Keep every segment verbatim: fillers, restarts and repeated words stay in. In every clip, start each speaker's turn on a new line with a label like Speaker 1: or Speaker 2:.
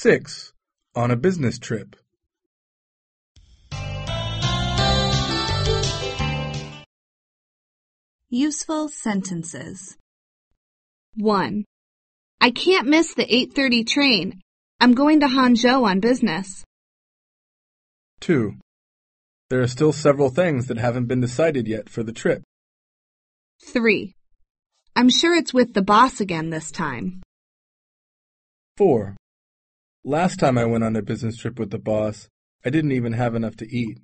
Speaker 1: Six. On a business trip.
Speaker 2: Useful sentences. one. I can't miss the eight thirty train. I'm going to Hangzhou on business.
Speaker 1: Two. There are still several things that haven't been decided yet for the trip.
Speaker 2: three. I'm sure it's with the boss again this time.
Speaker 1: Four. Last time I went on a business trip with the boss, I didn't even have enough to eat.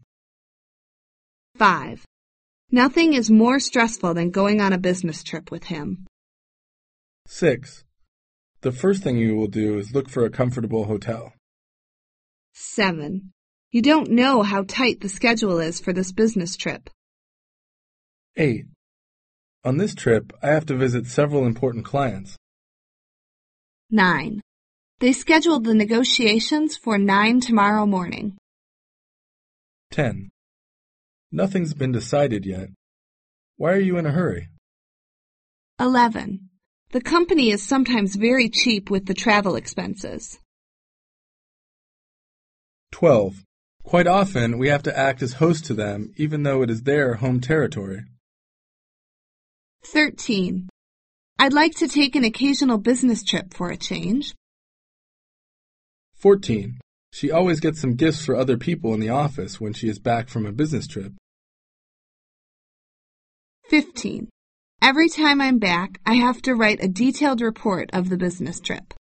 Speaker 2: five. Nothing is more stressful than going on a business trip with him.
Speaker 1: Six. The first thing you will do is look for a comfortable hotel.
Speaker 2: seven. You don't know how tight the schedule is for this business trip.
Speaker 1: Eight. On this trip, I have to visit several important clients.
Speaker 2: nine. They scheduled the negotiations for nine tomorrow morning.
Speaker 1: Ten. Nothing's been decided yet. Why are you in a hurry?
Speaker 2: eleven. The company is sometimes very cheap with the travel expenses.
Speaker 1: Twelve. Quite often, we have to act as host to them, even though it is their home territory.
Speaker 2: thirteen. I'd like to take an occasional business trip for a change.
Speaker 1: Fourteen. She always gets some gifts for other people in the office when she is back from a business trip.
Speaker 2: fifteen. Every time I'm back, I have to write a detailed report of the business trip.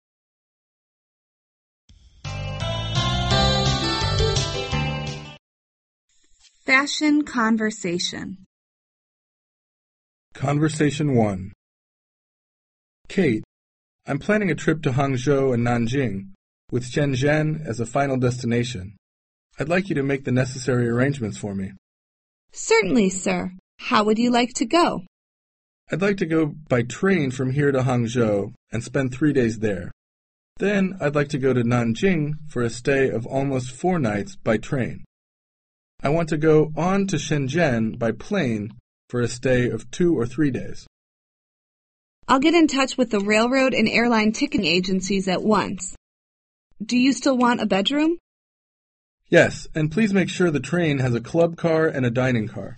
Speaker 2: Fashion conversation.
Speaker 1: Conversation one. Kate, I'm planning a trip to Hangzhou and Nanjing, with Shenzhen as a final destination. I'd like you to make the necessary arrangements for me.
Speaker 2: Certainly, sir. How would you like to go?
Speaker 1: I'd like to go by train from here to Hangzhou and spend three days there. Then I'd like to go to Nanjing for a stay of almost four nights by train. I want to go on to Shenzhen by plane for a stay of two or three days.
Speaker 2: I'll get in touch with the railroad and airline ticketing agencies at once. Do you still want a bedroom?
Speaker 1: Yes, and please make sure the train has a club car and a dining car.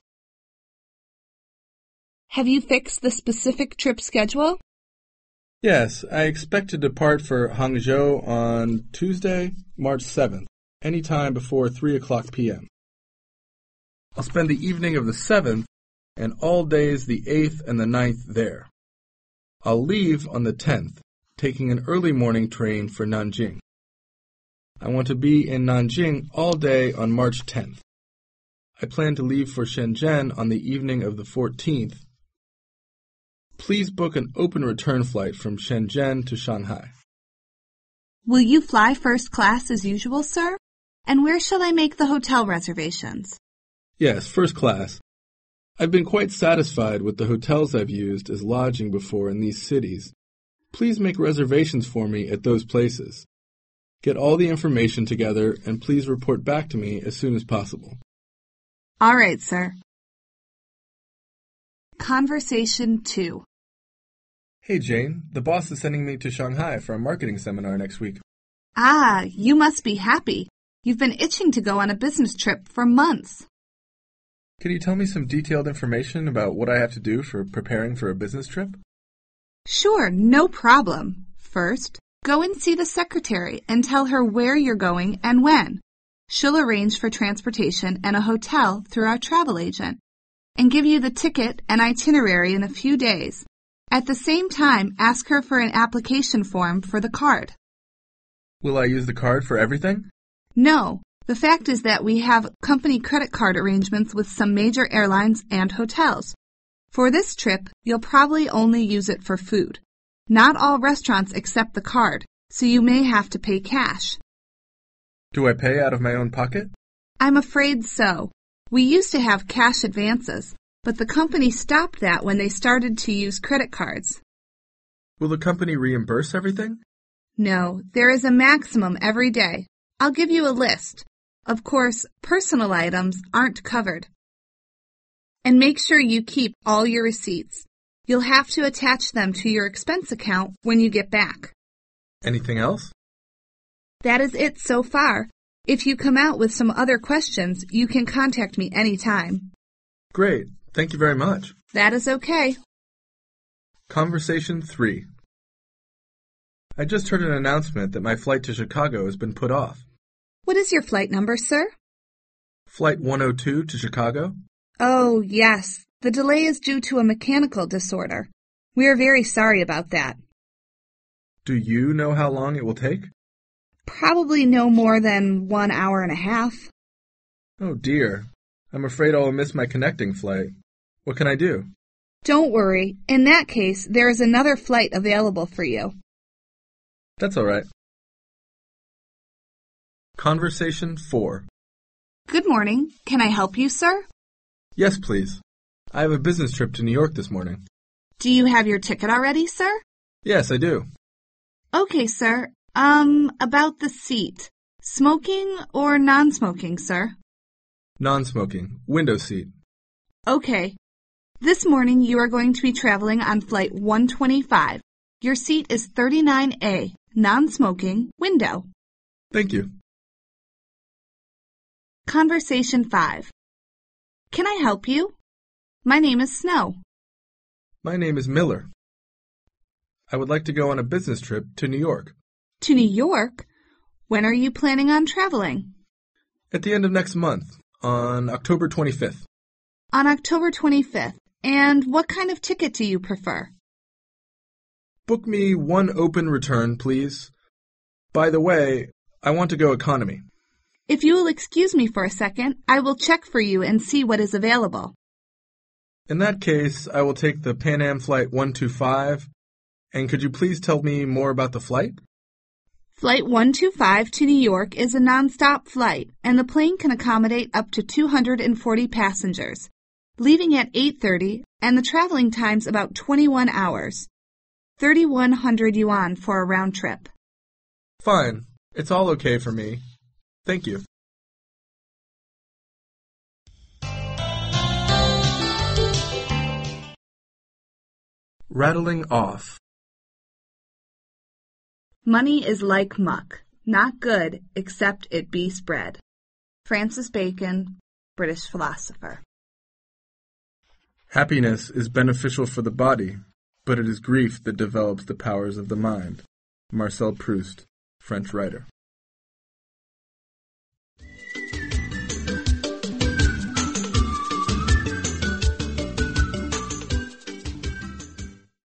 Speaker 2: Have you fixed the specific trip schedule?
Speaker 1: Yes, I expect to depart for Hangzhou on Tuesday, March seventh, any time before three o'clock p m I'll spend the evening of the seventh and all days the eighth and the ninth there. I'll leave on the tenth, taking an early morning train for Nanjing. I want to be in Nanjing all day on March tenth. I plan to leave for Shenzhen on the evening of the fourteenth. Please book an open return flight from Shenzhen to Shanghai.
Speaker 2: Will you fly first class as usual, sir? And where shall I make the hotel reservations?
Speaker 1: Yes, first class. I've been quite satisfied with the hotels I've used as lodging before in these cities. Please make reservations for me at those places. Get all the information together and please report back to me as soon as possible.
Speaker 2: All right, sir. Conversation two.
Speaker 1: Hey, Jane, the boss is sending me to Shanghai for a marketing seminar next week.
Speaker 2: Ah, you must be happy. You've been itching to go on a business trip for months.
Speaker 1: Can you tell me some detailed information about what I have to do for preparing for a business trip?
Speaker 2: Sure, no problem. First, go and see the secretary and tell her where you're going and when. She'll arrange for transportation and a hotel through our travel agent and give you the ticket and itinerary in a few days. At the same time, ask her for an application form for the card.
Speaker 1: Will I use the card for everything?
Speaker 2: No. The fact is that we have company credit card arrangements with some major airlines and hotels. For this trip, you'll probably only use it for food. Not all restaurants accept the card, so you may have to pay cash.
Speaker 1: Do I pay out of my own pocket?
Speaker 2: I'm afraid so. We used to have cash advances, but the company stopped that when they started to use credit cards.
Speaker 1: Will the company reimburse everything?
Speaker 2: No, there is a maximum every day. I'll give you a list. Of course, personal items aren't covered. And make sure you keep all your receipts. You'll have to attach them to your expense account when you get back.
Speaker 1: Anything else?
Speaker 2: That is it so far. If you come out with some other questions, you can contact me anytime.
Speaker 1: Great. Thank you very much.
Speaker 2: That is okay.
Speaker 1: Conversation three. I just heard an announcement that my flight to Chicago has been put off.
Speaker 2: What is your flight number, sir?
Speaker 1: Flight one oh two to Chicago?
Speaker 2: Oh, yes. The delay is due to a mechanical disorder. We are very sorry about that.
Speaker 1: Do you know how long it will take?
Speaker 2: Probably no more than one hour and a half.
Speaker 1: Oh dear. I'm afraid I will miss my connecting flight. What can I do?
Speaker 2: Don't worry. In that case, there is another flight available for you.
Speaker 1: That's all right. Conversation four.
Speaker 2: Good morning. Can I help you, sir?
Speaker 1: Yes, please. I have a business trip to New York this morning.
Speaker 2: Do you have your ticket already, sir?
Speaker 1: Yes, I do.
Speaker 2: Okay, sir. Um, about the seat. Smoking or non-smoking, sir?
Speaker 1: Non-smoking. Window seat.
Speaker 2: Okay. This morning you are going to be traveling on flight one twenty-five. Your seat is thirty-nine A, non-smoking, window.
Speaker 1: Thank you.
Speaker 2: Conversation five. Can I help you? My name is Snow.
Speaker 1: My name is Miller. I would like to go on a business trip to New York.
Speaker 2: To New York? When are you planning on traveling?
Speaker 1: At the end of next month, on October twenty-fifth.
Speaker 2: On October twenty-fifth. And what kind of ticket do you prefer?
Speaker 1: Book me one open return, please. By the way, I want to go economy.
Speaker 2: If you will excuse me for a second, I will check for you and see what is available.
Speaker 1: In that case, I will take the Pan Am Flight one twenty-five. And could you please tell me more about the flight?
Speaker 2: Flight one twenty-five to New York is a nonstop flight, and the plane can accommodate up to two hundred forty passengers, leaving at eight thirty, and the traveling time's about twenty-one hours. thirty-one hundred yuan for a round trip.
Speaker 1: Fine. It's all okay for me. Thank you. Rattling off.
Speaker 2: Money is like muck, not good except it be spread. Francis Bacon, British philosopher.
Speaker 1: Happiness is beneficial for the body, but it is grief that develops the powers of the mind. Marcel Proust, French writer.